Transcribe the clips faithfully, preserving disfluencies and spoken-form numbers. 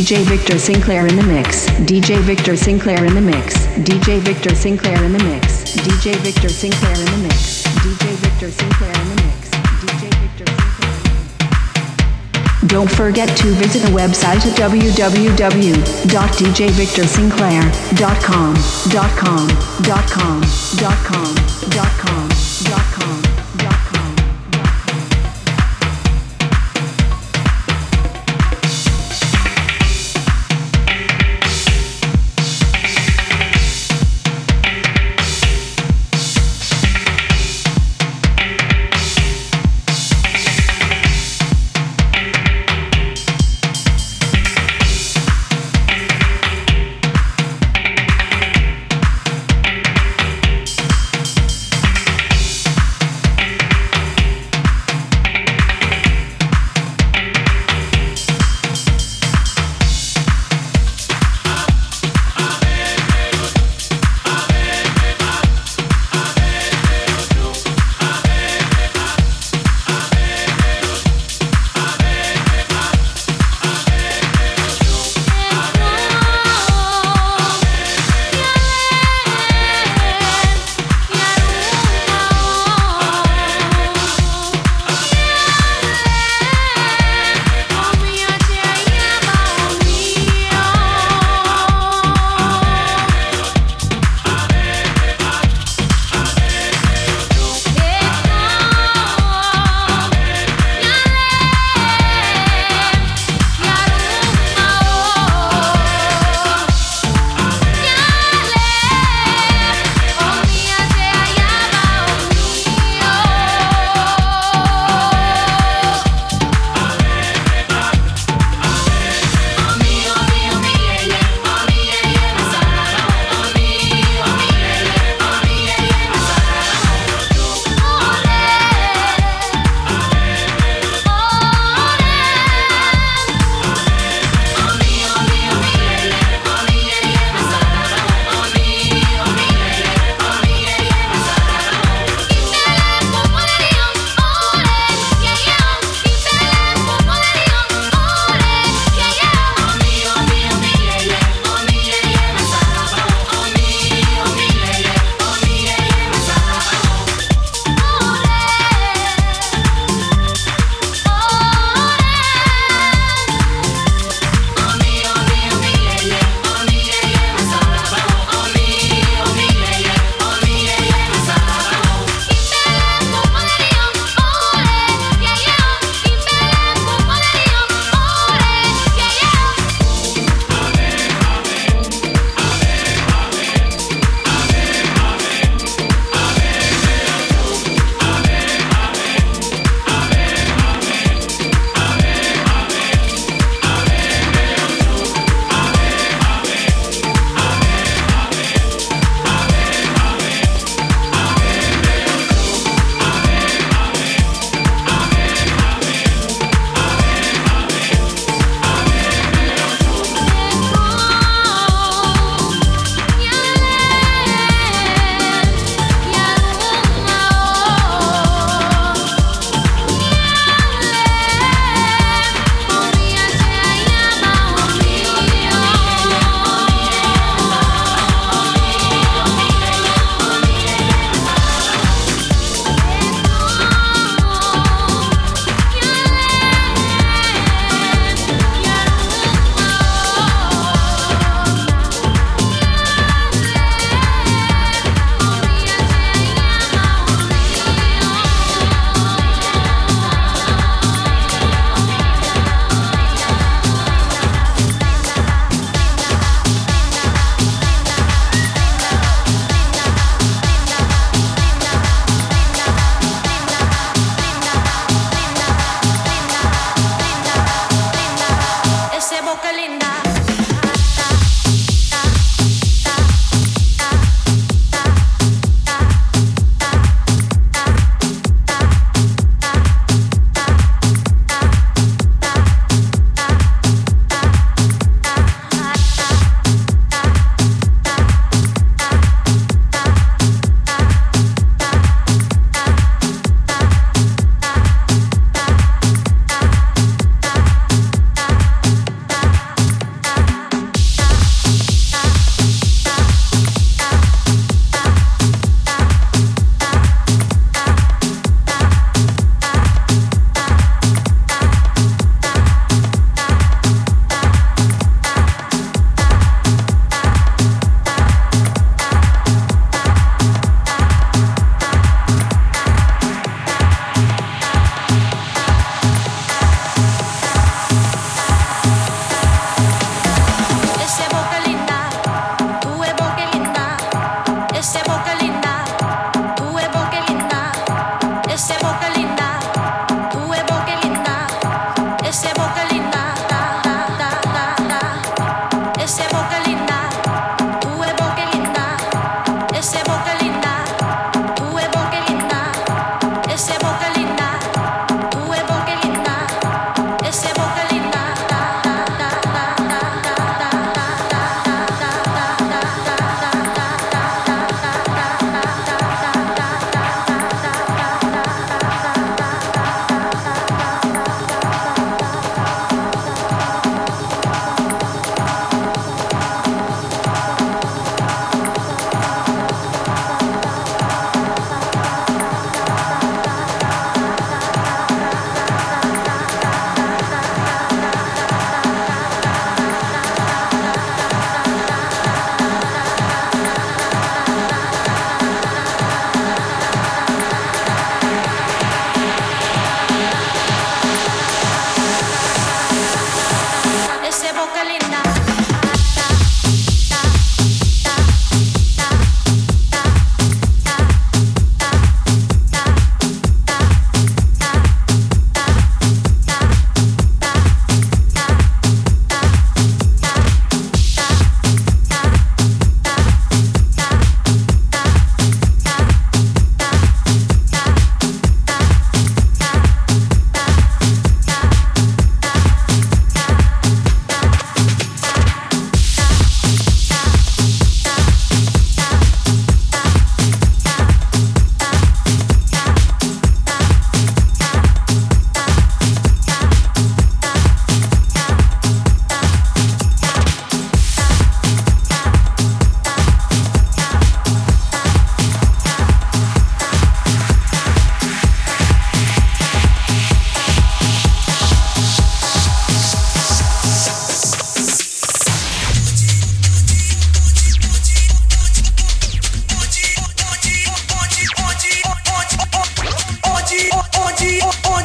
J Victor Sinclair in the mix. D J Victor Sinclair in the mix. D J Victor Sinclair in the mix. D J Victor Sinclair in the mix. D J Victor Sinclair in the mix. D J Victor Sinclair in the mix. Don't forget to visit the website at w w w dot d j victor sinclair dot com dot com dot com dot com dot com dot com.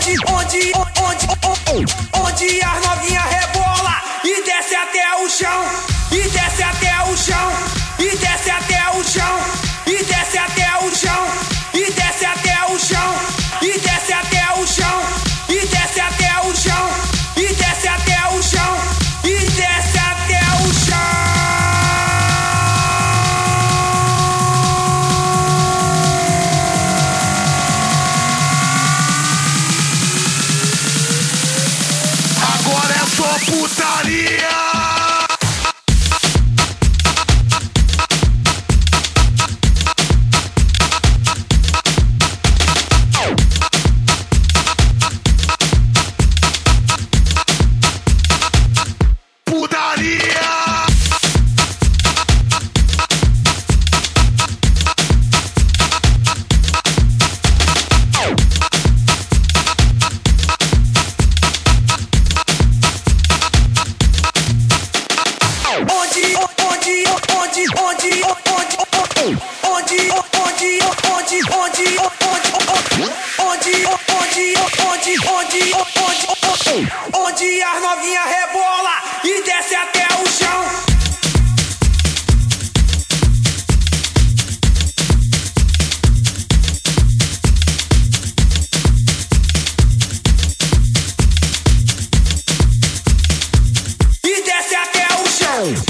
onde, onde, onde, onde, onde as novinha rebola e desce até o chão, e desce até o chão, e desce até o chão, e desce até o chão, e desce até o chão, e desce até o chão, e desce até o chão, e desce até o chão, e desce até o chão. Agora é só putaria. Onde as novinha rebola e desce até o chão. E desce até o chão.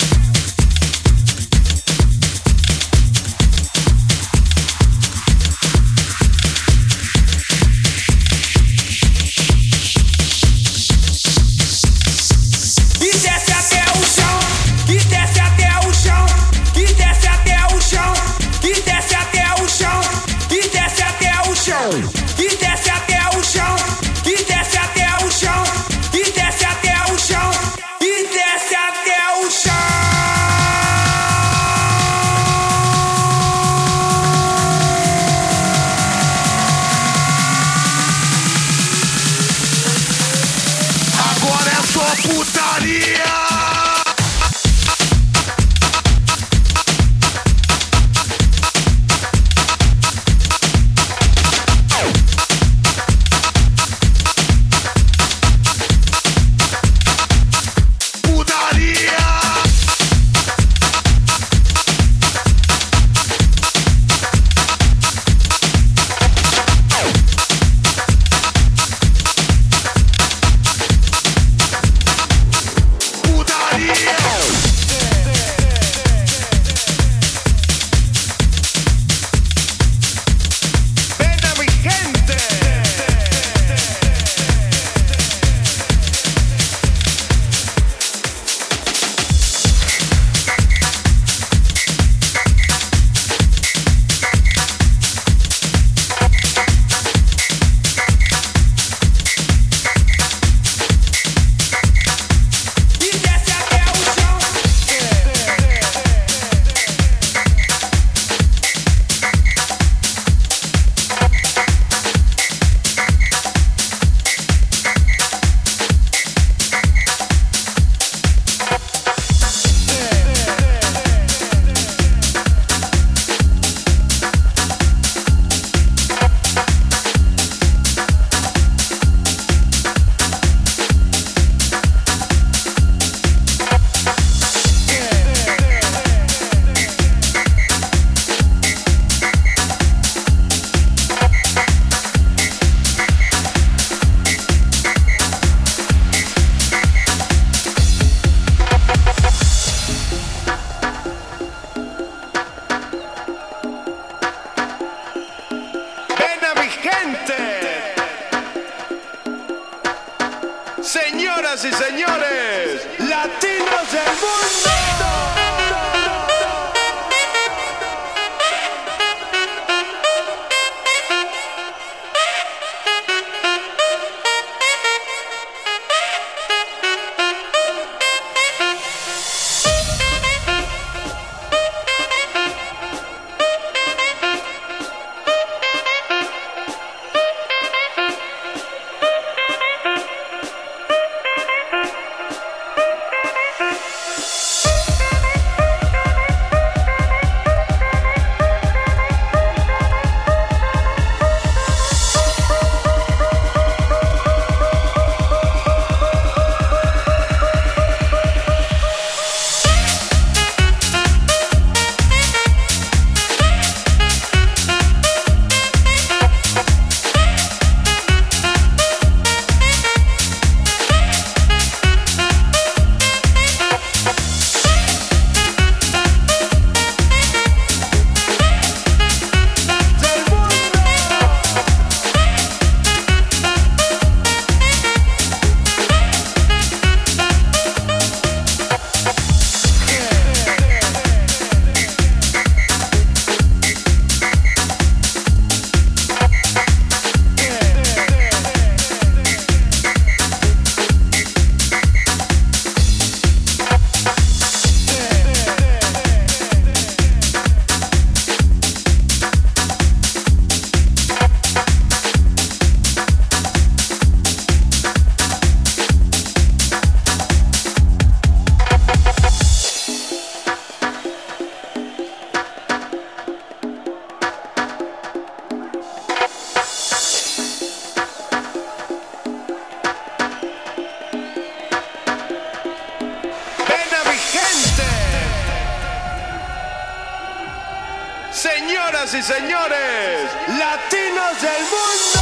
E desce até o chão, e desce até o chão, e desce até o chão, e desce até o chão. Agora é só putaria. Señoras y señores, latinos del mundo. Señoras y señores, latinos del mundo.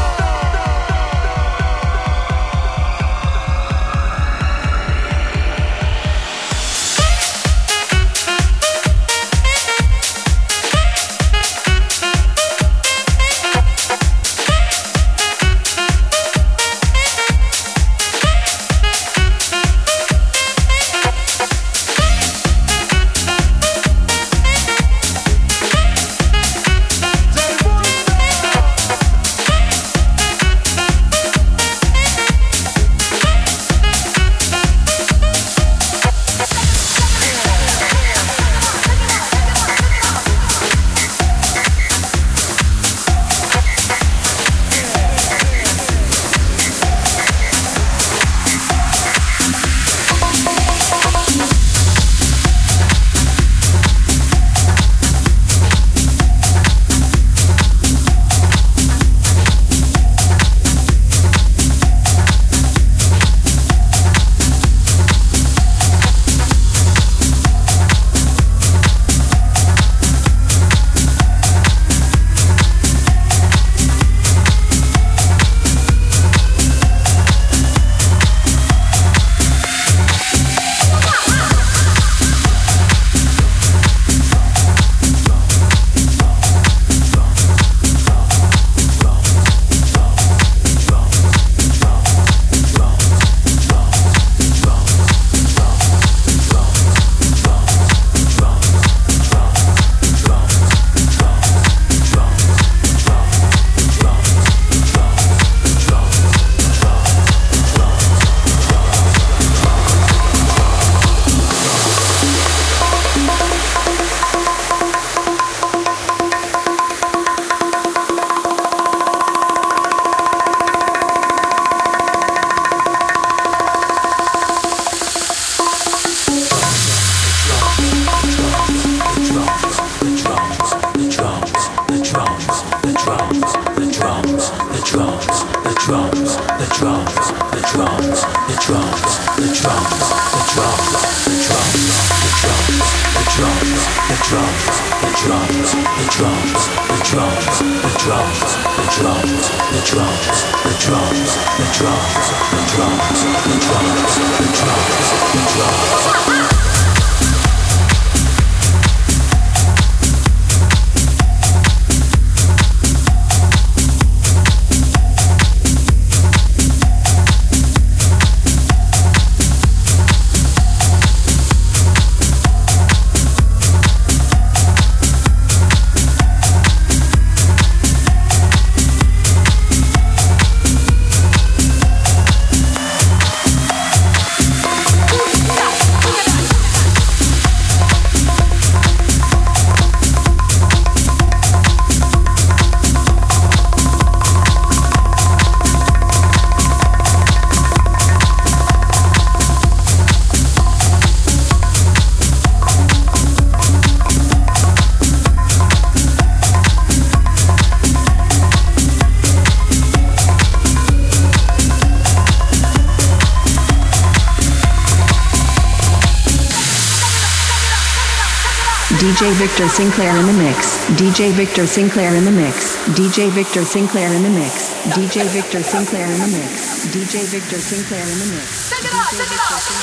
D J Victor Sinclair in the mix. D J Victor Sinclair in the mix. D J Victor Sinclair in the mix. D J Victor Sinclair in the mix. D J Victor Sinclair in the mix. Check it out, check it out, check it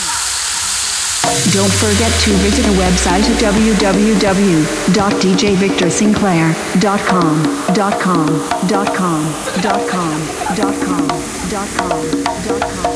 out. Don't forget to visit our website at w w w dot d j victor sinclair dot com dot com dot com dot com dot com dot com dot com.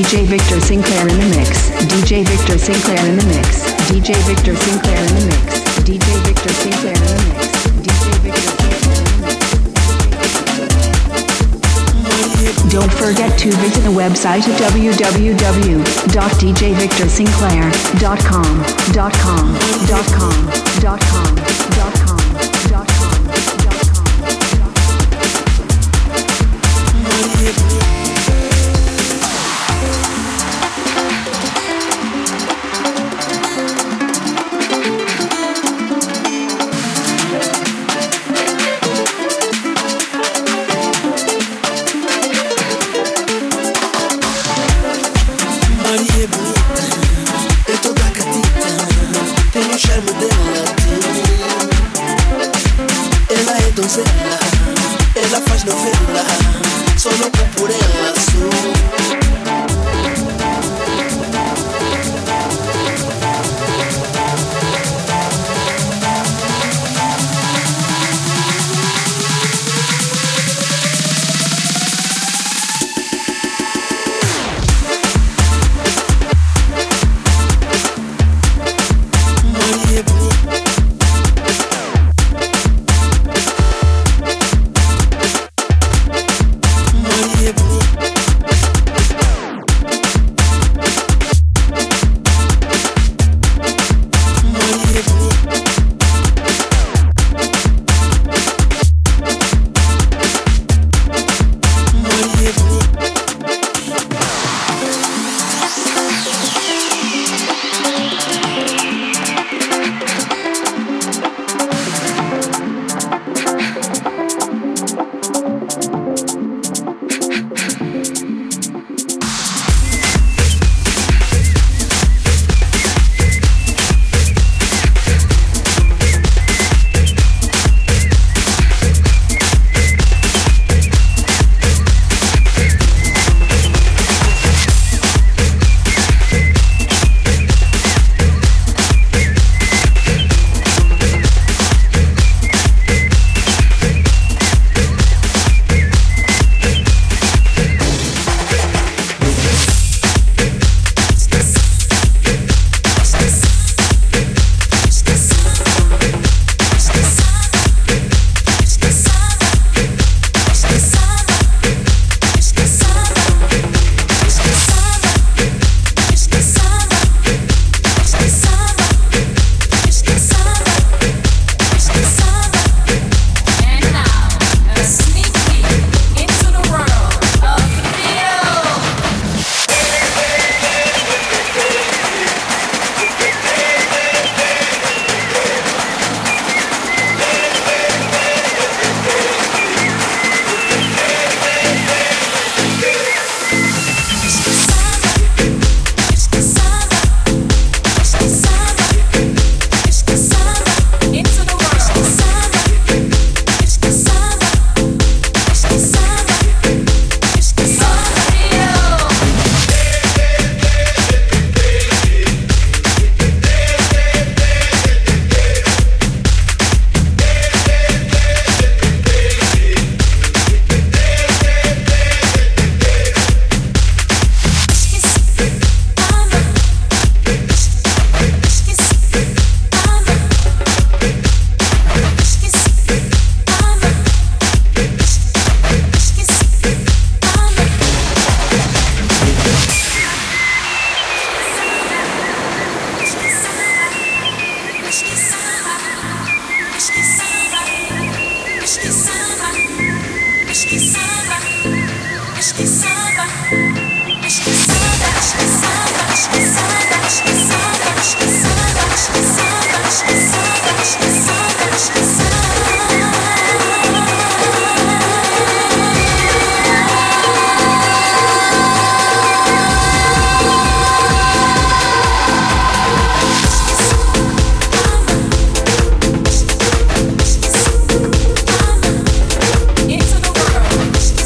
J Victor Sinclair in the mix. D J Victor Sinclair in the mix. D J Victor Sinclair in the mix. D J Victor Sinclair in the mix. D J Victor Sinclair in the mix. Don't forget to visit the website at w w w dot d j victor sinclair dot com dot com dot com dot com dot com dot com. Ela faz novela, só louco por ela sou. Into the world.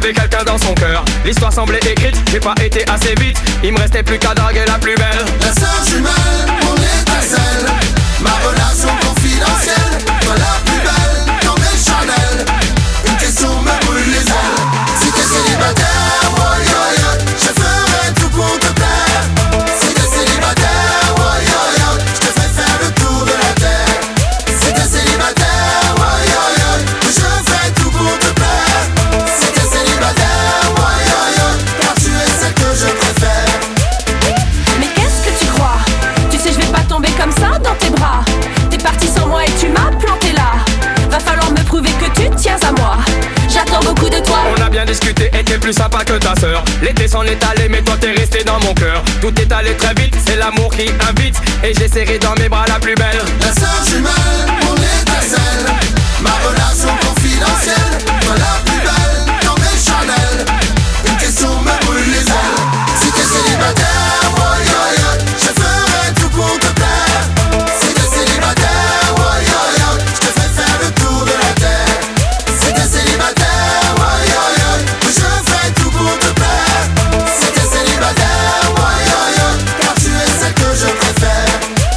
avait quelqu'un dans son cœur. L'histoire semblait écrite, j'ai pas été assez vite. Il me restait plus qu'à draguer la plus belle. La sœur jumelle, mon étincelle, ma relation confidentielle. Toi la plus belle, dans mes Chanel. Une question me brûle les ailes. Si t'es célibataire, oh yo yo, je ferai tout pour te plaire. Si t'es célibataire, oh yo yo, je te fais faire le tour de la terre. Si t'es célibataire, oh yo yo, je fais tout pour te plaire. Si t'es célibataire, oh yo yo, car tu es celle que je préfère. Mais qu'est-ce que tu crois? Tu sais je vais pas tomber comme ça dans tes bras. T'es parti sans moi et tu m'as planté là. Va falloir me prouver que tu tiens à moi. J'attends beaucoup de toi. On a bien discuté et t'es plus sympa que ta sœur. L'été s'en est allé mais toi t'es resté dans mon cœur. Tout est allé très vite, c'est l'amour qui invite. Et j'ai serré dans mes bras la plus belle. La sœur jumelle, mon étincelle, ma relation confidentielle. Toi la plus belle, dans mes Chanel. Une question me brûle les ailes. Si t'es célibataire, oh yo yo, je ferai tout pour te plaire. Si t'es célibataire, oh yo yo, je te fais faire le tour de la terre. Si t'es célibataire, oh yo yo, je fais tout pour te plaire. Si t'es célibataire, oh yo yo, car tu es celle que je préfère.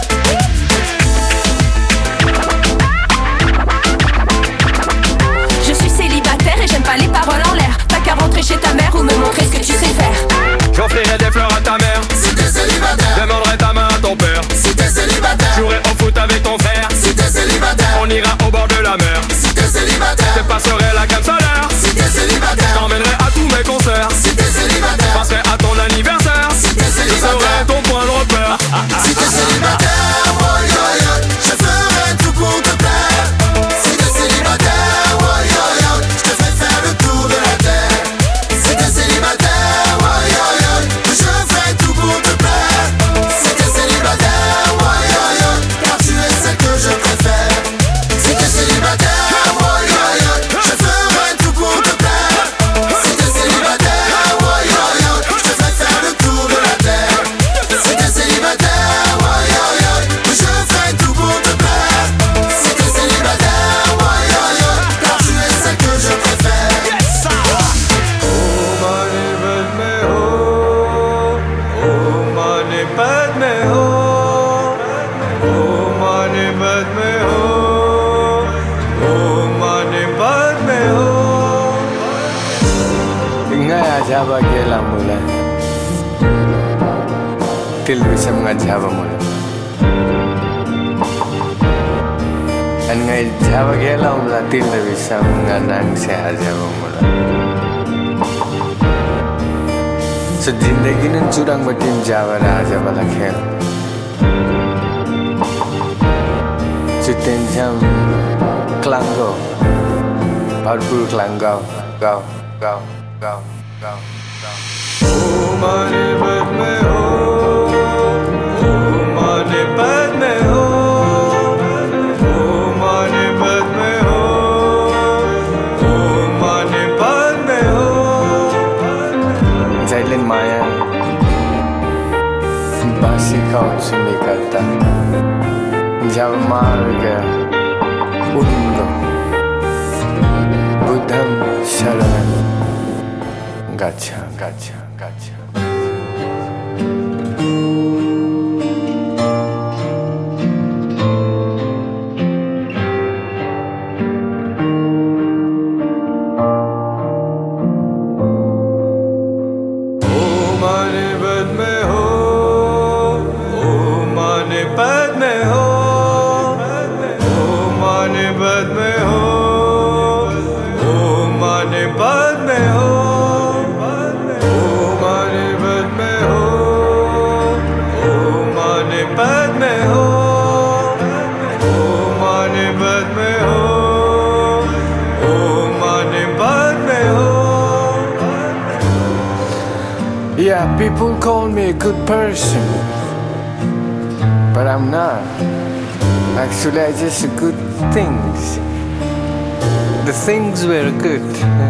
Je suis célibataire et j'aime pas les paroles en l'air. T'as qu'à rentrer chez ta mère ou me montrer ce que tu sais faire. J'offrirai des fleurs à ta mère. Si t'es célibataire, Demanderai ta main à ton père. si t'es célibataire, Jouerai au foot avec ton frère. si t'es célibataire, On ira au bord de la mer. si t'es Je célibataire, passerai la gamme solaire. si t'es célibataire, T'emmènerai à tous mes concerts. si t'es célibataire, Passerai à ton anniversaire. si t'es Je serai célibataire, ton point de repère. si t'es célibataire, oh yo yo, je ferai tout pour te plaire. Si t'es célibataire, oh yo yo, je te fais faire le tour de la terre. Si t'es célibataire, oh yo yo, je fais tout pour te plaire. Si t'es célibataire, oh yo yo, car tu es celle que je préfère. Si t'es célibataire, oh yo yo, je ferai tout pour te plaire. Si t'es célibataire, oh yo yo, je te fais faire le tour de la terre. Si t'es célibataire, oh yo yo, je fais tout pour te plaire. Si t'es célibataire, oh yo yo, car tu es celle que je préfère. Java gela mula til bisa mengajaba mula an ngai java gela mula til bisa menganang se ajaba mula so zindagi nun curang batin java raja bala khel so tenjam klanggo bharpur klanggo gao gao gao Go, go. Oh, money, but me, oh, oh, money, but me, oh, oh, money, but me, oh, oh, money, but me, oh. Jailen Maya, basi kau sumi kata, jab marga, undo, Buddham sharanam. Gotcha, gotcha, gotcha. Yeah, people call me a good person, but I'm not. Actually, I just do good things. The things were good.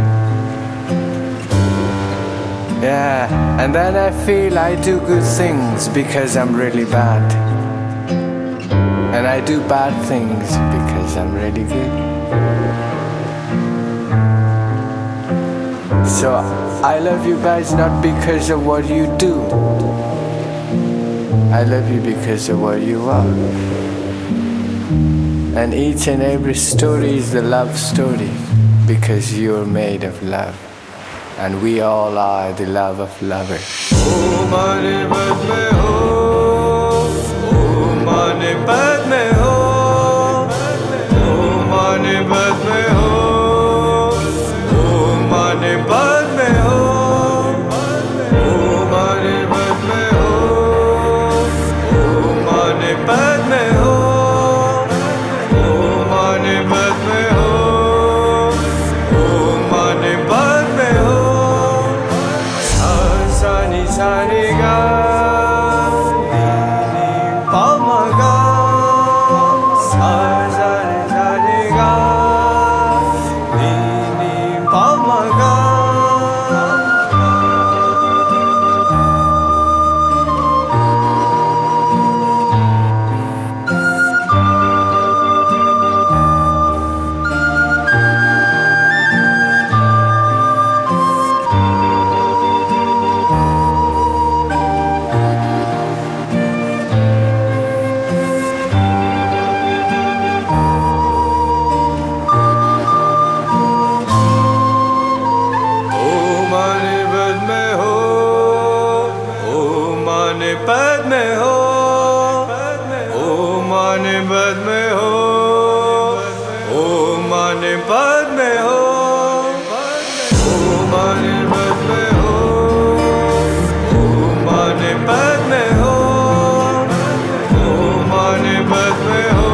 Yeah, and then I feel I do good things because I'm really bad. And I do bad things because I'm really good. So I love you guys not because of what you do. I love you because of what you are. And each and every story is the love story, because you're made of love. And we all are the love of lovers. Oh, mane pad mein ho, oh, mane pad mein ho, oh, mane pad mein ho, oh, mane pad mein ho, oh, mane pad mein ho, oh, mane pad mein ho, oh, mane pad mein ho, oh, mane pad mein ho. Sani sani ga, ni ni pa ma ga. Sa sani sani ga, ni ni pa ma ga. Pad mein ho, oh mane pad mein ho, oh mane pad mein ho, oh mane pad mein ho, oh mane pad mein ho, oh mane pad mein ho,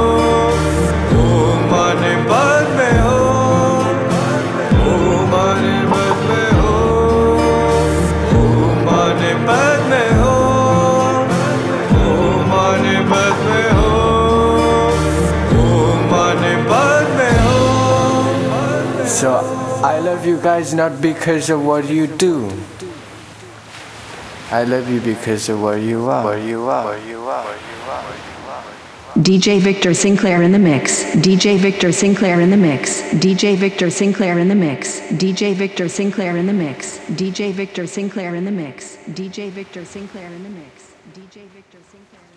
oh mane pad mein ho, oh mane pad mein ho, oh mane pad mein ho. So I love you guys not because of what you do. I love you because of what you are. What you are. What you are. What you are. D J Victor Sinclair in the mix. D J Victor Sinclair in the mix. D J Victor Sinclair in the mix. D J Victor Sinclair in the mix. D J Victor Sinclair in the mix. D J Victor Sinclair in the mix. D J Victor Sinclair.